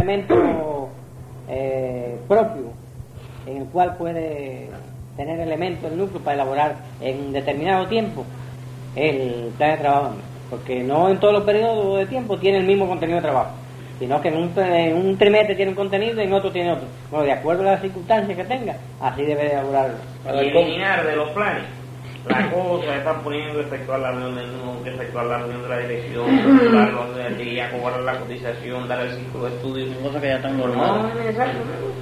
elemento propio en el cual puede tener elementos el núcleo para elaborar en determinado tiempo el plan de trabajo, porque no en todos los periodos de tiempo tiene el mismo contenido de trabajo, sino que en un trimestre tiene un contenido y en otro tiene otro. Bueno, de acuerdo a las circunstancias que tenga, así debe elaborarlo. Para eliminar de los planes la cosa que están poniendo, efectuar la reunión del NUC, efectuar la reunión de la dirección, efectuar los del día, cobrar la cotización, dar el ciclo de estudio, cosas que ya están normales. No es necesario.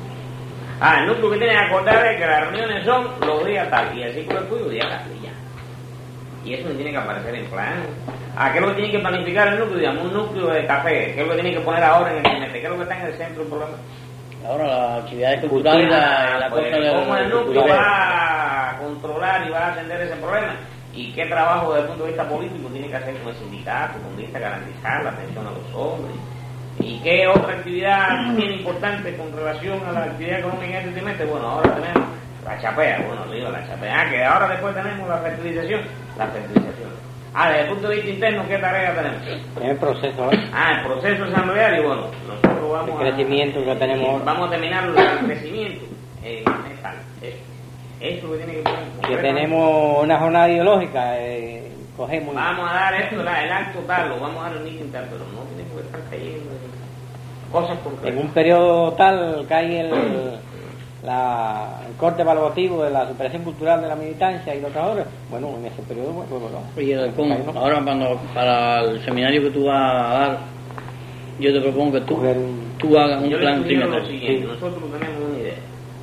El núcleo que tiene que acordar es que las reuniones son los días tal y el ciclo de estudio día tal y ya. Y eso no tiene que aparecer en plan. ¿Qué es lo que tiene que planificar el núcleo? Digamos, un núcleo de café. ¿Qué es lo que tiene que poner ahora en el trimestre? ¿Qué es lo que está en el centro del problema? Ahora las actividades culturales, la cosa de cómo el núcleo va a controlar y va a atender ese problema. ¿Y qué trabajo desde el punto de vista político tiene que hacer con el sindicato, con vista a garantizar la atención a los hombres? ¿Y qué otra actividad tiene importante con relación a la actividad económica en este trimestre? Bueno, ahora tenemos la chapea, la chapea, que ahora después tenemos la fertilización. Desde el punto de vista interno, ¿qué tarea tenemos? El proceso. El proceso asambleario, bueno, nosotros vamos el crecimiento que tenemos. Vamos a terminar el crecimiento mental. Eso que tiene que poner. Que tenemos una jornada ideológica, cogemos. Vamos a dar esto, el acto tal, lo vamos a dar el meeting tal, pero no tiene que estar cayendo cosas concretas. En un periodo tal cae el corte evaluativo de la superación cultural de la militancia y los trabajadores. Bueno, en ese periodo ahora para el seminario que tú vas a dar, yo te propongo que tú hagas un plan trimestral. Nosotros tenemos una idea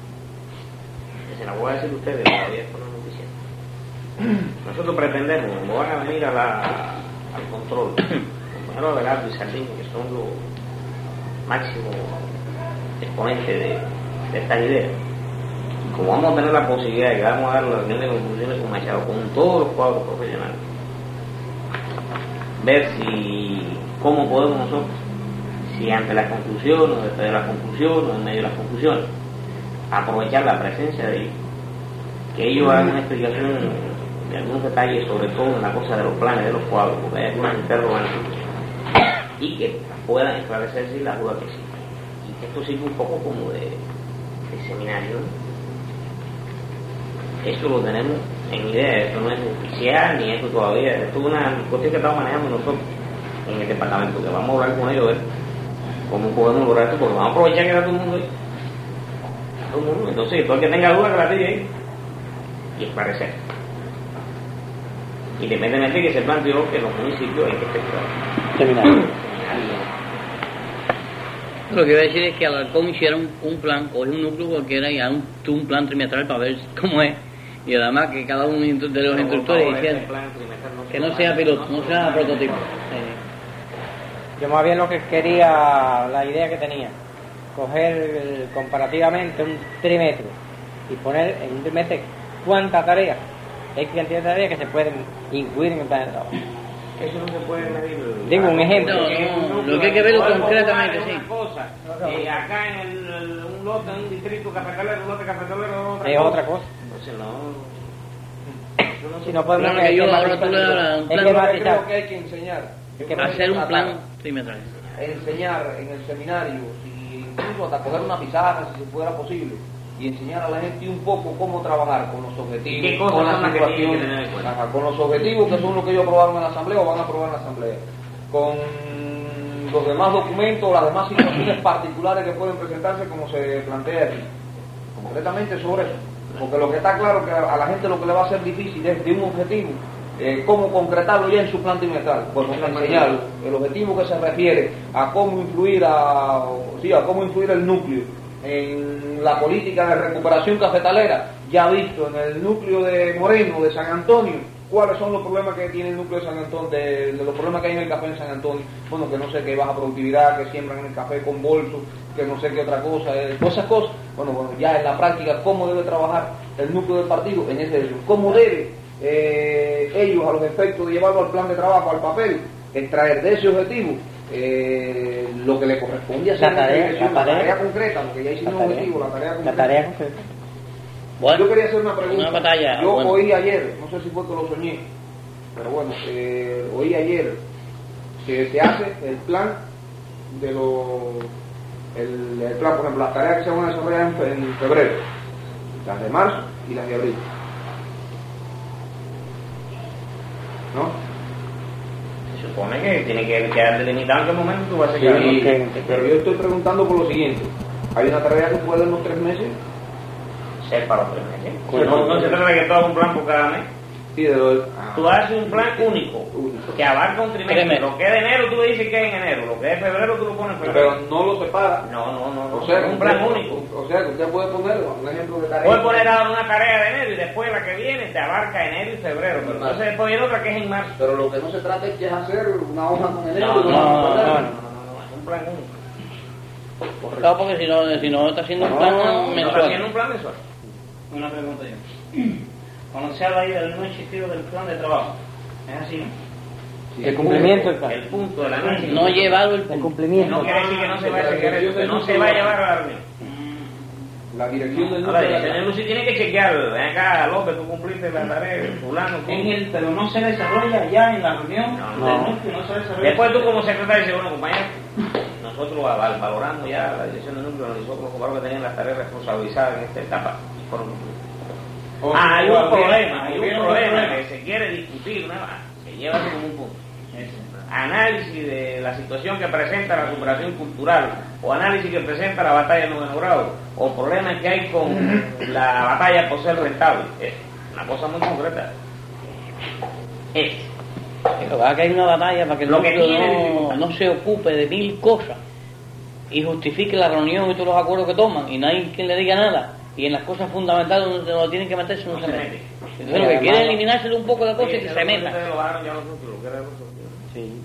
que se la voy a decir a ustedes todavía, esto no es noticia. Nosotros pretendemos, como van a venir al control, compañeros Abelardo y Sardín, que son los máximos exponentes de estas ideas, como vamos a tener la posibilidad de que vamos a dar las reuniones de conclusiones con Machado, con todos los cuadros profesionales, ver cómo podemos nosotros, si ante las conclusiones, después de las conclusiones, en medio de las conclusiones, aprovechar la presencia de ellos, que ellos hagan una explicación de algunos detalles, sobre todo en la cosa de los planes, de los cuadros, porque hay algunas interrogantes, y que puedan esclarecerse las dudas que existen. Y que esto sirve un poco como de seminario. Esto lo tenemos en idea, esto no es oficial ni esto todavía, esto es una cuestión que estamos manejando nosotros en el departamento, que vamos a hablar con ellos, cómo podemos lograr esto, porque vamos a aprovechar que está todo el mundo ahí. Todo el mundo, entonces todo el que tenga dudas que la tire ahí y esclarecer. Independientemente de que se planteó que los municipios hay que efectuar seminario. Lo que iba a decir es que Alarcón hiciera un plan, o un núcleo cualquiera, y haga un plan trimestral para ver cómo es, y además que cada uno de los instructores hiciera, que no sea piloto, no sea prototipo. Yo más bien lo que quería, la idea que tenía, coger comparativamente un trimestre y poner en un trimestre cuántas tareas, hay cantidad de tareas que se pueden incluir en el plan de trabajo. Eso no se puede medir. Digo un ejemplo. Lo que hay que verlo concretamente, sí. Acá en un lote, en un distrito cafetalero, un lote cafetalero es otra cosa. Entonces no. Si no podemos creo que hay que enseñar. Hacer un plan trimestral. Enseñar en el seminario, incluso hasta coger una pizarra, si fuera posible, y enseñar a la gente un poco cómo trabajar con los objetivos, con la situación, con los objetivos que son los que ellos aprobaron en la asamblea o van a aprobar en la asamblea, con los demás documentos, las demás situaciones particulares que pueden presentarse como se plantea aquí, concretamente sobre eso, porque lo que está claro es que a la gente lo que le va a ser difícil es de un objetivo, cómo concretarlo ya en su plan trimestral, pues enseñarlo, el objetivo que se refiere a cómo influir a cómo influir el núcleo en la política de recuperación cafetalera, ya visto en el núcleo de Moreno, de San Antonio, cuáles son los problemas que tiene el núcleo de San Antonio, de los problemas que hay en el café en San Antonio, bueno, que no sé qué baja productividad, que siembran en el café con bolso, que no sé qué otra cosa, todas esas cosas, bueno, ya en la práctica, cómo debe trabajar el núcleo del partido en ese hecho, cómo debe ellos, a los efectos de llevarlo al plan de trabajo, al papel, extraer de ese objetivo lo que le corresponde a hacer la tarea concreta, porque ya hicimos un objetivo, la tarea concreta. Bueno, yo quería hacer una pregunta. Oí ayer, no sé si fue que lo soñé, pero bueno, oí ayer que se hace el plan de los el plan, por ejemplo, las tareas que se van a desarrollar en febrero, las de marzo y las de abril, ¿no? Se supone que tiene que quedar delimitado en qué momento tú vas a llegar. Sí, pero yo estoy preguntando por lo siguiente: hay una tarea que puede en los 3 meses ser para los 3 meses. No se trata de que tú hagas un plan por cada mes. Sí, tú haces un plan único que abarca un trimestre. Lo que es de enero tú le dices que es en enero, lo que es febrero tú lo pones en febrero. Pero no lo separa. No. O sea, es un plan único. O sea, que usted puede poner un ejemplo de tarea. Puede poner ahora una tarea de enero y después la que viene te abarca enero y febrero. Pero entonces después viene otra que es en marzo. Pero lo que no se trata es que es hacer una hoja con enero. No, es un plan único. Claro, porque si no está haciendo un plan mensual. Está haciendo un plan mensual. Una pregunta yo. Cuando se habla ahí del no existido del plan de trabajo, ¿es así, no? Sí, el cumplimiento del plan. El punto del análisis. No llevado el cumplimiento. No quiere decir que no se va a chequear eso, que no se va a llevar a la reunión. La dirección del núcleo. Ahora, el señor Lucy tiene que chequear. Ven acá, López, tú cumpliste la tarea, fulano. Pero no se desarrolla ya en la reunión del núcleo, no se desarrolla. Después tú como secretario dices, bueno, compañero, nosotros valoramos ya la dirección del núcleo, nosotros como que tenían las tareas responsabilizadas en esta etapa. Hay un problema que se quiere discutir, se lleva como un punto. Análisis de la situación que presenta la superación cultural, o análisis que presenta la batalla de 9 grados, o problemas que hay con la batalla por ser rentable. Es una cosa muy concreta. Pero va a que hay una batalla para que el núcleo no se ocupe de 1000 cosas y justifique la reunión y todos los acuerdos que toman y no hay quien le diga nada. Y en las cosas fundamentales donde no tienen que meterse no se mete. Entonces lo que quiere es eliminárselo un poco la cosa y que se meta. Sí.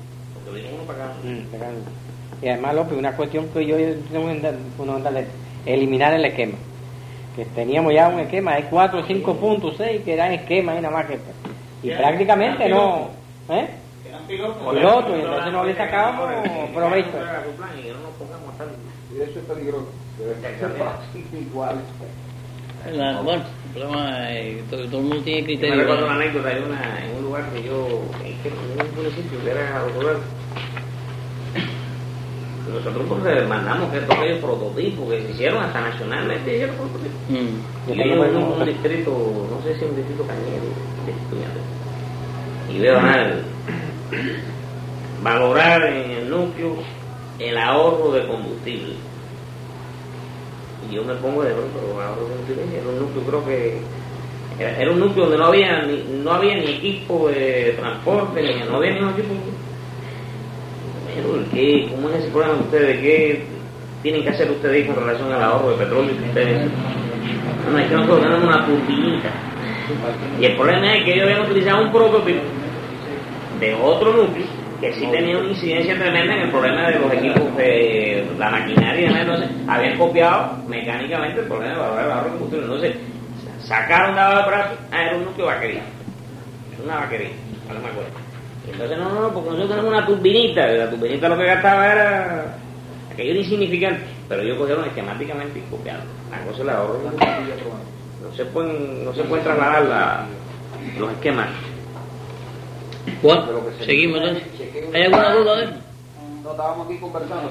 Y además, López, una cuestión que yo tengo fundamental es eliminar el esquema. Que teníamos ya un esquema, hay 4 o 5 puntos, 6 que eran esquemas y nada más que. Y prácticamente no. Piloto, y entonces no le sacábamos provecho. Y eso es peligroso. Igual. Bueno, el problema es que todo el mundo tiene criterio. Me recuerdo una anécdota en un lugar que yo, en un municipio que era Autover. Nosotros pues mandamos que todos aquellos prototipos que se hicieron hasta nacionalmente, hicieron prototipos. Y yo en un distrito, no sé si es un distrito cañero, de estudiantes. Y veo valorar en el núcleo el ahorro de combustible. Y yo me pongo de pronto, ahorro de combustible, era un núcleo, creo que era un núcleo donde no había ni equipo de transporte, no había ni un equipo. Pero ¿cómo es ese problema de ustedes? ¿Qué tienen que hacer ustedes con relación al ahorro de petróleo que ustedes? No, es que nosotros tenemos una turbinita. Y el problema es que ellos habían utilizado un prototipo de otro núcleo que sí tenía una incidencia tremenda en el problema de los equipos de la maquinaria y demás. Entonces habían copiado mecánicamente el problema de valorar el ahorro de combustible. Entonces sacaron dado de brazo, era un núcleo vaquería, una vaquería, no me acuerdo. Entonces no, porque nosotros tenemos una turbinita, la turbinita lo que gastaba era aquello era insignificante, pero ellos cogieron esquemáticamente y copiaron. La cosa es el ahorro de combustible. No se pueden trasladar los esquemas. Bueno, seguimos entonces. ¿Hay alguna duda de eso? No, estábamos aquí conversando.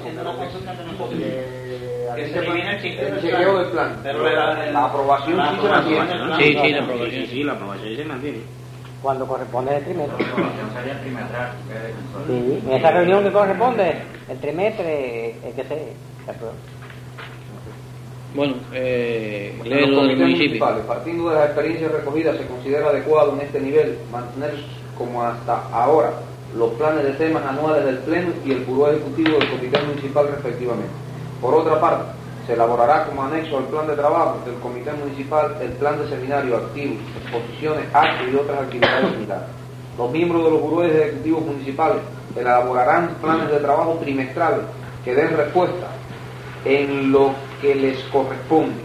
Que se elimina el chequeo del plan. Pero la aprobación sí se mantiene. Sí, la aprobación. Sí, la aprobación se mantiene. Cuando corresponde el trimestre. La aprobación sería trimestral. Sí, en esa reunión que corresponde, el trimestre, el que se aprueba. Bueno, los comités municipales, partiendo de las experiencias recogidas, se considera adecuado en este nivel mantener como hasta ahora los planes de temas anuales del Pleno y el Buró Ejecutivo del Comité Municipal respectivamente. Por otra parte, se elaborará como anexo al plan de trabajo del Comité Municipal el plan de seminario, activos, exposiciones, actos y otras actividades similares. Los miembros de los Burós Ejecutivos Municipales elaborarán planes de trabajo trimestrales que den respuesta en lo que les corresponde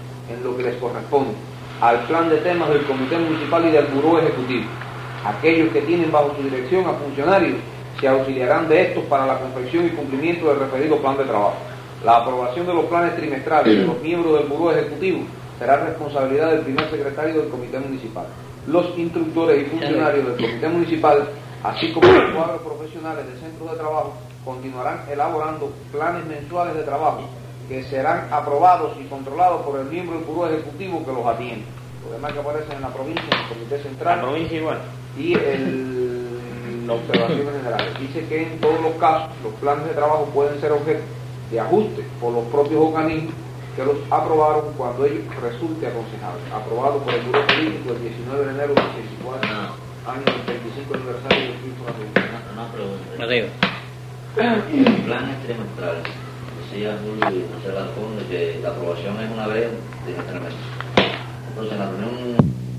al plan de temas del Comité Municipal y del Buró Ejecutivo. Aquellos que tienen bajo su dirección a funcionarios se auxiliarán de estos para la confección y cumplimiento del referido plan de trabajo. La aprobación de los planes trimestrales de los miembros del Buró Ejecutivo será responsabilidad del primer secretario del Comité Municipal. Los instructores y funcionarios del Comité Municipal, así como los cuadros profesionales de centros de trabajo, continuarán elaborando planes mensuales de trabajo que serán aprobados y controlados por el miembro del Buró Ejecutivo que los atiende. Los demás que aparecen en la provincia, en el Comité Central. La provincia igual. Y la observación general. Dice que en todos los casos los planes de trabajo pueden ser objeto de ajuste por los propios organismos que los aprobaron cuando ellos resulte aconsejable. Aprobado por el Buró Político el 19 de enero del 84, año del 25 aniversario del triunfo nacional. Una pregunta. El plan es trimestral. Decía Julio Observación de que la aprobación es una vez trimestralmente. Entonces, en la reunión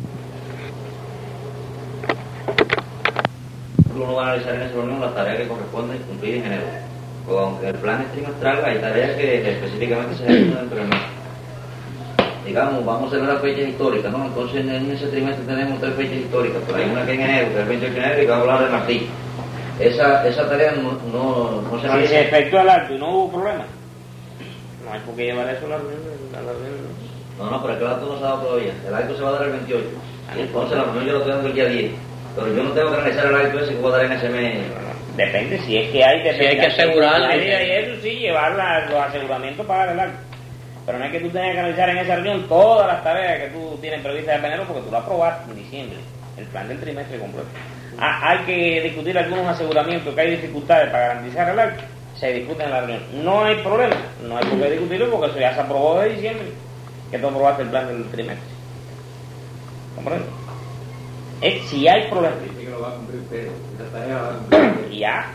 uno va a analizar en esa reunión las tareas que corresponden cumplir en enero. Aunque el plan es trimestral, hay tareas que específicamente se ejecutan dentro del mes. Digamos, vamos a celebrar fechas históricas, ¿no? Entonces en ese trimestre tenemos 3 fechas históricas, pero hay una que en enero, que es el 28 de enero, y que va a hablar de Martí. Esa tarea no se Si se efectúa el acto y no hubo problema, no hay por qué llevar eso a la reunión. No, pero es que el acto no se ha dado todavía. El acto se va a dar el 28. Entonces la reunión yo lo estoy dando el día 10. Pero yo no tengo que analizar el acto ese que voy a dar en ese mes. Depende, si es que hay, si hay que asegurarlo. Y eso sí, llevar los aseguramientos para el acto. Pero no es que tú tengas que analizar en esa reunión todas las tareas que tú tienes previstas de enero, porque tú lo aprobaste en diciembre, el plan del trimestre completo. Hay que discutir algunos aseguramientos, que hay dificultades para garantizar el acto, se discuten en la reunión. No hay problema, no hay por qué discutirlo, porque eso ya se aprobó de diciembre, que tú aprobaste el plan del trimestre. ¿Comprende? Si hay problemas. Dice que lo va a cumplir Pedro. Esa tarea va a cumplir. Y ya.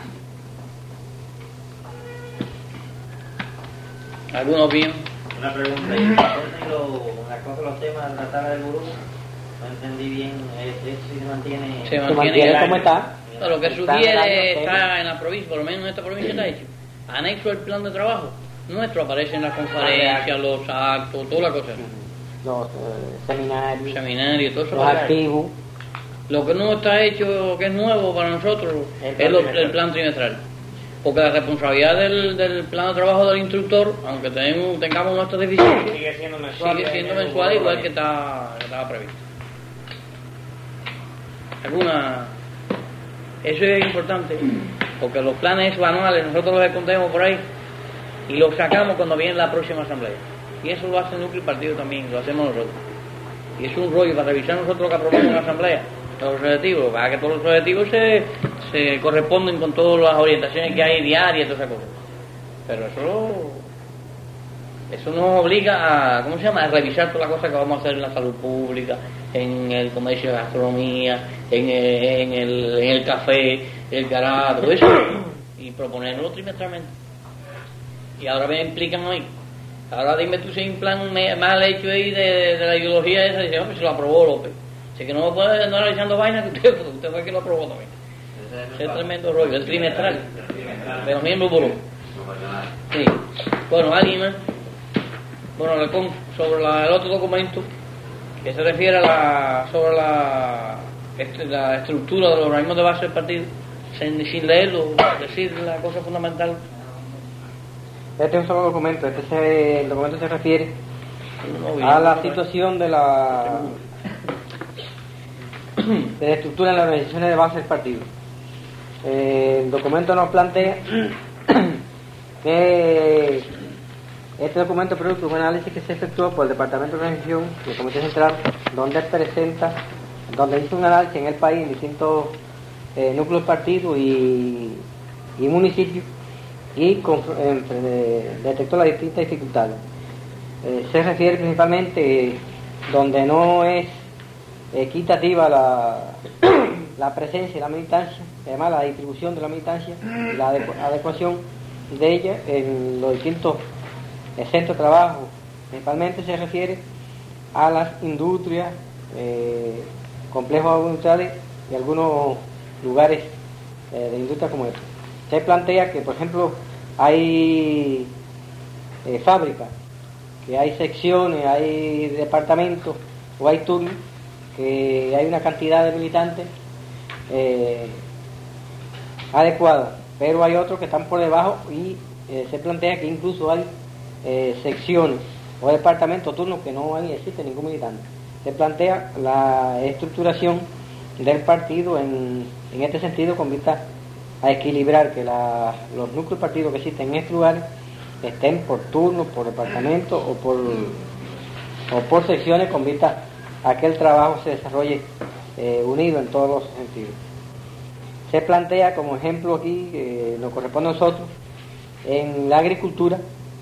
¿Alguna opinión? Una pregunta. Los temas de la tabla del buró, no entendí bien. ¿Se mantiene? Se mantiene como está. Lo que sugiere está en la provincia, por lo menos en esta provincia está hecho. Anexo el plan de trabajo nuestro, aparece en las conferencias, los actos, toda la cosa. Los seminarios, todo eso. Los activos. Lo que no está hecho, que es nuevo para nosotros, es el plan trimestral. Porque la responsabilidad del plan de trabajo del instructor, aunque tengamos nuestras deficiencias, sigue siendo mensual, igual que estaba previsto. Eso es importante, porque los planes anuales nosotros los escondemos por ahí y los sacamos cuando viene la próxima asamblea. Y eso lo hace el núcleo y partido también, lo hacemos nosotros. Y es un rollo para revisar nosotros lo que aprobamos en la asamblea, los objetivos, para que todos los objetivos se corresponden con todas las orientaciones que hay diarias y todas esas cosas. Pero eso nos obliga a, a revisar todas las cosas que vamos a hacer en la salud pública, en el comercio de gastronomía, en el café, el garaje, todo eso, y proponerlo trimestralmente. Y ahora me implican hoy. Ahora dime tú si hay un plan mal hecho ahí de la ideología esa, y dice, hombre, se lo aprobó López. Así que no me puede andar analizando vainas que usted fue que lo aprobó también. Ese es tremendo rollo, el trimestral. De los miembros buró. Sí. Bueno, alguien más. Bueno, le pongo sobre el otro documento que se refiere sobre la estructura de los organismos de base del partido, sin leerlo, decir la cosa fundamental. Este es un solo documento. El documento se refiere a la situación de la estructura en las organizaciones de base del partido. El documento nos plantea que este documento es producto de un análisis que se efectuó por el Departamento de Organización del Comité Central, donde hizo un análisis en el país en distintos núcleos partidos y municipios, y detectó las distintas dificultades. Se refiere principalmente donde no es equitativa la presencia y la militancia, además la distribución de la militancia y la adecuación de ella en los distintos centros de trabajo. Principalmente se refiere a las industrias, complejos industriales y algunos lugares de industria como estos. Se plantea que, por ejemplo, hay fábricas, que hay secciones, hay departamentos o hay turnos, que hay una cantidad de militantes adecuada, pero hay otros que están por debajo y se plantea que incluso hay secciones o departamentos turnos que no existe ningún militante. Se plantea la estructuración del partido en este sentido, con vista a equilibrar que los núcleos partidos que existen en estos lugares estén por turno, por departamento o por secciones con vista a que el trabajo se desarrolle unido en todos los sentidos. Se plantea como ejemplo aquí, nos corresponde a nosotros, en la agricultura,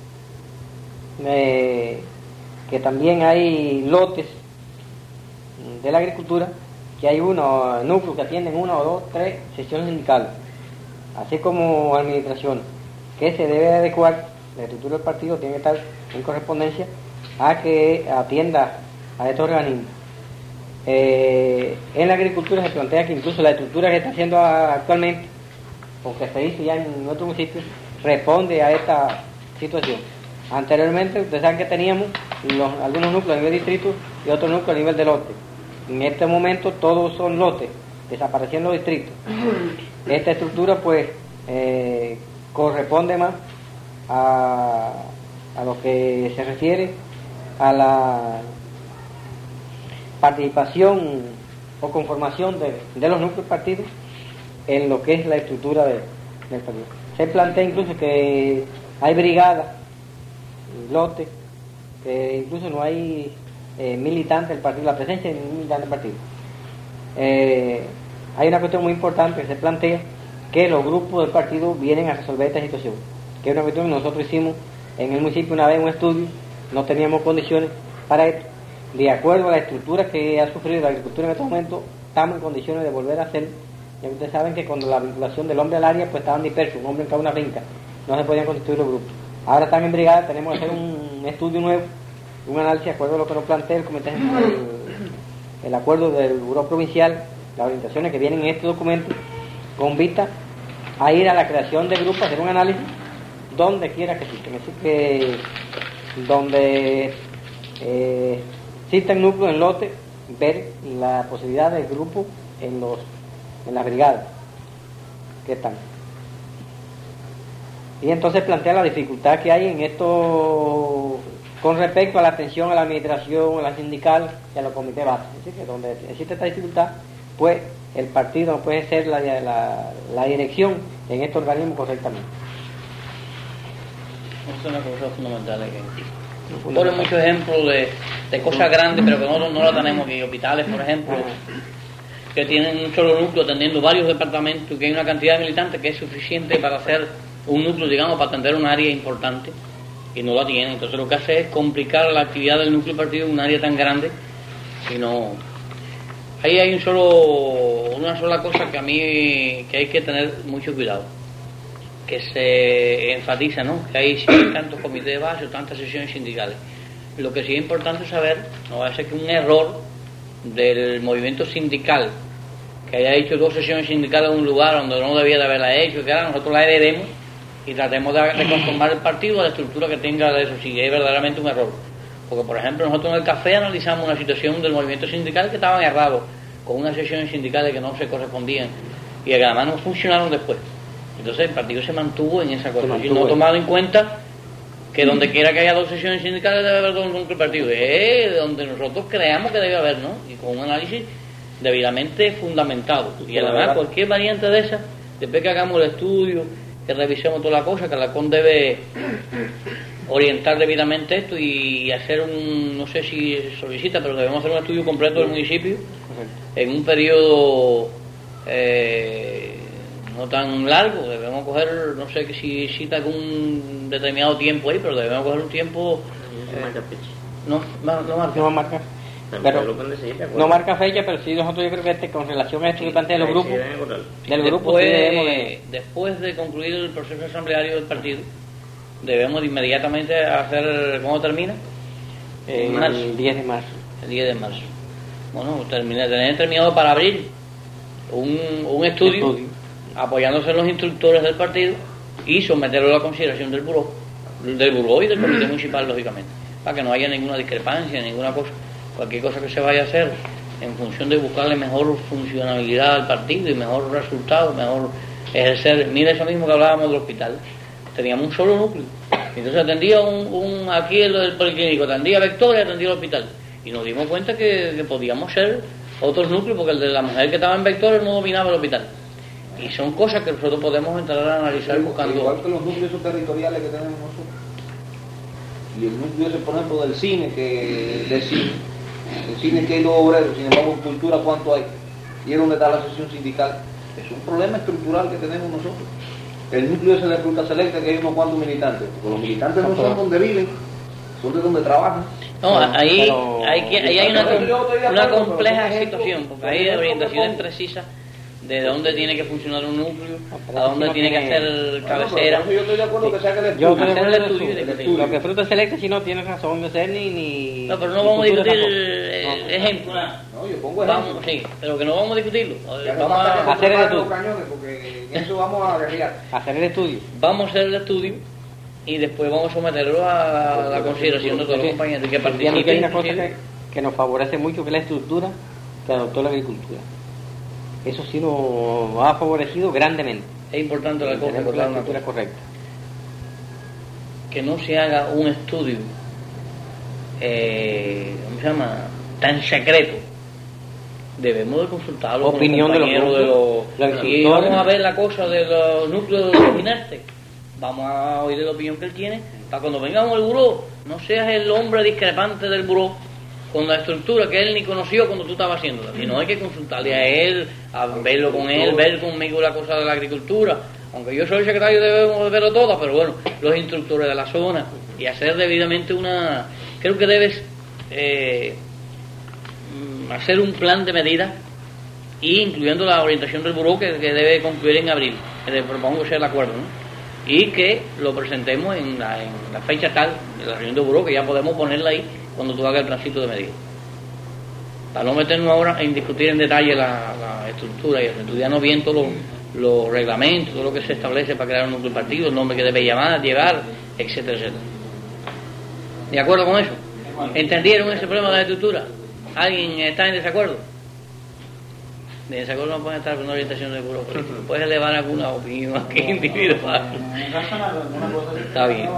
que también hay lotes de la agricultura, que hay unos núcleos que atienden 1 o 2, 3 secciones sindicales, así como administración, que se debe adecuar, la estructura del partido tiene que estar en correspondencia a que atienda a estos organismos. En la agricultura se plantea que incluso la estructura que se está haciendo actualmente, o que se hizo ya en nuestro municipio, responde a esta situación. Anteriormente, ustedes saben que teníamos algunos núcleos a nivel distrito y otros núcleos a nivel de lote. En este momento todos son lotes, desaparecieron los distritos. Esta estructura pues corresponde más a lo que se refiere a la participación o conformación de los núcleos partidos en lo que es la estructura del partido. Se plantea incluso que hay brigadas, lotes, que incluso no hay militantes del partido, la presencia de ningún militante del partido. Hay una cuestión muy importante que se plantea, que los grupos del partido vienen a resolver esta situación, que es una cuestión que nosotros hicimos en el municipio una vez un estudio, no teníamos condiciones para esto. De acuerdo a la estructura que ha sufrido la agricultura en este momento, estamos en condiciones de volver a hacer. Ya ustedes saben que cuando la vinculación del hombre al área, pues estaban dispersos, un hombre en cada una finca, no se podían constituir los grupos. Ahora están en brigada, tenemos que hacer un estudio nuevo, un análisis de acuerdo a lo que nos plantea el comité, el acuerdo del Buró Provincial, las orientaciones que vienen en este documento, con vista a ir a la creación de grupos, hacer un análisis donde quiera que existen. Es decir, que donde existen núcleos en lote, ver la posibilidad de grupos en las brigadas que están. Y entonces plantea la dificultad que hay en esto con respecto a la atención a la administración, a la sindical y a los comités base. Es decir, que donde existe esta dificultad, pues el partido no puede ser la dirección en este organismo correctamente. Esa es una cosa fundamental. Ponen muchos ejemplos de cosas grandes, pero que nosotros no lo tenemos aquí. Hospitales, por ejemplo, que tienen un solo núcleo atendiendo varios departamentos y que hay una cantidad de militantes que es suficiente para hacer un núcleo, digamos, para atender un área importante, y no la tienen. Entonces lo que hace es complicar la actividad del núcleo partido en un área tan grande, y no. Ahí hay una sola cosa que a mí que hay que tener mucho cuidado, que se enfatiza, ¿no? Que hay tantos comités de base o tantas sesiones sindicales. Lo que sí es importante saber, no va a ser que un error del movimiento sindical, que haya hecho 2 sesiones sindicales en un lugar donde no debía de haberla hecho, que ahora nosotros la heredemos y tratemos de conformar el partido a la estructura que tenga de eso. Sí, es verdaderamente un error. Porque, por ejemplo, nosotros en el café analizamos una situación del movimiento sindical que estaban errados, con unas sesiones sindicales que no se correspondían y que además no funcionaron después. Entonces el partido se mantuvo en esa cosa y no ha tomado en cuenta que donde quiera que haya 2 sesiones sindicales debe haber 2 núcleos partido, donde nosotros creamos que debe haber, ¿no? Y con un análisis debidamente fundamentado. Y además cualquier variante de esa, después que hagamos el estudio, que revisemos toda la cosa, que la CON debe orientar debidamente esto y hacer no sé si se solicita, pero debemos hacer un estudio completo del municipio en un periodo no tan largo. Debemos coger, no sé si cita algún determinado tiempo ahí, pero debemos coger un tiempo. No marca. Pero no marca fecha, pero sí nosotros, yo creo que con relación a esto que plantea los grupos, después de concluir el proceso asambleario del partido, debemos inmediatamente hacer, ¿cómo termina? El 10 de marzo. El 10 de marzo. Bueno, tener terminado para abril un estudio apoyándose en los instructores del partido y someterlo a la consideración del buró y del comité municipal, lógicamente, para que no haya ninguna discrepancia, ninguna cosa. Cualquier cosa que se vaya a hacer en función de buscarle mejor funcionalidad al partido y mejor resultado, mejor ejercer. Mira eso mismo que hablábamos del hospital. Teníamos un solo núcleo. Entonces atendía aquí el policlínico, atendía Victoria, atendía el hospital. Y nos dimos cuenta que podíamos ser otros núcleos, porque el de la mujer que estaba en Victoria no dominaba el hospital. Y son cosas que nosotros podemos entrar a analizar buscando. Igual que los núcleos territoriales que tenemos nosotros. y el núcleo ese, por ejemplo, del cine, el cine que hay los obreros, sin embargo, en cultura, ¿cuánto hay? Y es donde está la sesión sindical. Es un problema estructural que tenemos nosotros. El núcleo ese de Fruta Selecta, que hay unos cuantos militantes, porque los militantes no son donde viven, son de donde trabajan. No, ahí hay una compleja situación, porque hay orientaciones precisas de dónde tiene que funcionar un núcleo, a dónde tiene que hacer cabecera. Yo estoy de acuerdo que se haga el Yo estudio. hacer el estudio. Lo que Fruta Selecta si no tiene razón de ser ni... No, pero no vamos a discutir ejemplos. No, yo pongo ejemplos. Sí, pero que no vamos a discutirlo. Vamos a hacer el estudio. Porque en eso vamos a guerrear. Hacer el estudio. Vamos a hacer el estudio y después vamos a someterlo a la consideración de todos los compañeros y que participen. Hay una cosa que nos favorece mucho, que es la estructura que adoptó la agricultura. Eso sí nos ha favorecido grandemente. Es importante la estructura correcta. Que no se haga un estudio, ¿cómo se llama?, tan secreto. Debemos de consultarlo opinión con los compañeros de los y vamos a ver la cosa de los núcleos de los ginastes. Vamos a oír la opinión que él tiene, para cuando vengamos al buró, no seas el hombre discrepante del buró con la estructura que él ni conoció cuando tú estabas haciéndola, sino hay que consultarle a él, a verlo con él, ver conmigo la cosa de la agricultura, aunque yo soy secretario debemos de verlo todo, pero bueno, los instructores de la zona, y hacer debidamente creo que debes hacer un plan de medidas, y incluyendo la orientación del buró que debe concluir en abril, le propongo ser el acuerdo, ¿no? Y que lo presentemos en la fecha tal de la reunión del buró, que ya podemos ponerla ahí cuando tú hagas el plancito de medidas, para no meternos ahora en discutir en detalle la estructura y estudiarnos bien todos los reglamentos, todo lo que se establece para crear un núcleo de partido, el nombre que debe llevar, etcétera, etcétera. ¿De acuerdo con eso? ¿Entendieron ese problema de la estructura? ¿Alguien está en desacuerdo? De desacuerdo no puede estar con una orientación del buró político. Puedes elevar alguna opinión aquí individual. Está bien.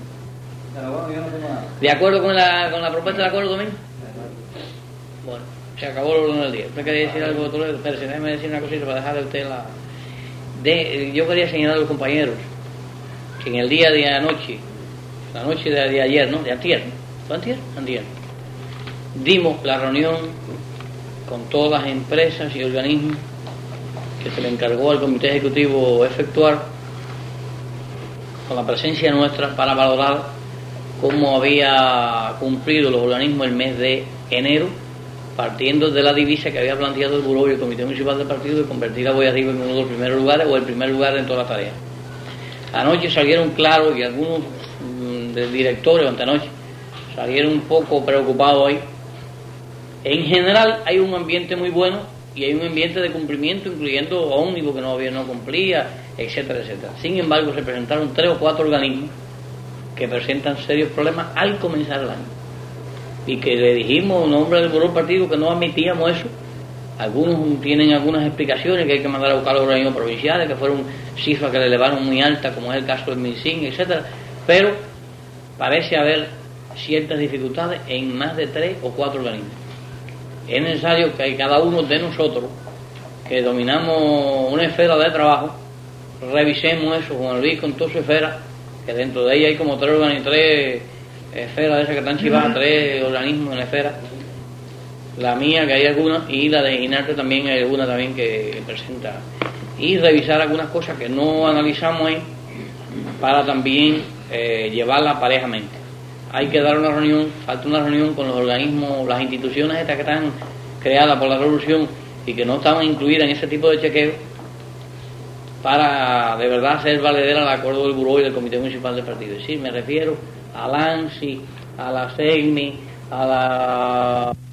¿De acuerdo con la propuesta de acuerdo, Domingo? Bueno, se acabó el orden del día. ¿Usted quería decir algo, Toledo? Pero déjeme decir una cosita para dejar de usted yo quería señalar a los compañeros que en el día de anoche, la noche de ayer, ¿no? De antier, ¿fue antier? Antier. Dimos la reunión con todas las empresas y organismos que se le encargó al comité ejecutivo efectuar, con la presencia nuestra, para valorar cómo había cumplido los organismos el mes de enero, partiendo de la divisa que había planteado el buró y el comité municipal del partido de convertir a Boyarriba en uno de los primeros lugares o el primer lugar en toda la tarea. Anoche salieron claros, y algunos del directorio antenoche salieron un poco preocupados ahí. En general hay un ambiente muy bueno y hay un ambiente de cumplimiento, incluyendo ómnibus que no cumplía, etcétera, etcétera. Sin embargo, se presentaron 3 o 4 organismos que presentan serios problemas al comenzar el año, y que le dijimos en nombre del buró del partido que no admitíamos eso. Algunos tienen algunas explicaciones, que hay que mandar a buscar a los organismos provinciales, que fueron cifras que le elevaron muy altas, como es el caso del MinSIN, etcétera, pero parece haber ciertas dificultades en más de 3 o 4 organismos. Es necesario que cada uno de nosotros, que dominamos una esfera de trabajo, revisemos eso con Luis, con toda su esfera, que dentro de ella hay como 3 esferas de esas que están chivadas, 3 organismos en la esfera, la mía, que hay algunas, y la de Ginarte también hay alguna también que presenta, y revisar algunas cosas que no analizamos ahí, para también llevarla parejamente. Hay que dar una reunión, falta una reunión con los organismos, las instituciones estas que están creadas por la revolución y que no estaban incluidas en ese tipo de chequeo, para de verdad hacer valedera el acuerdo del buró y del comité municipal del partido. Es decir, me refiero a la ANSI, a la CEGMI, a la